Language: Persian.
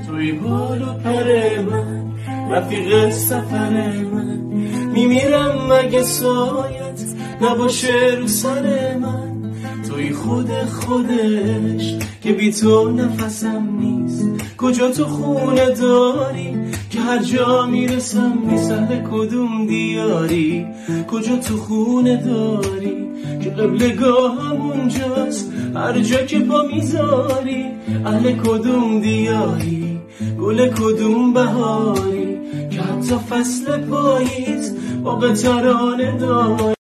توی بال و پر من، رفیق سفر من. میمیرم مگه سایت نباشه رو سر من. توی خودش که بی تو نفسم نیست. کجا تو خونه داری که هر جا میرسم نیست؟ اهل کدوم دیاری؟ کجا تو خونه داری که قبلگاهم اونجاست هر جا که پا میذاری؟ اهل کدوم دیاری؟ گل کدوم بهاری که حتی فصل پاییز باغ ترانه داری؟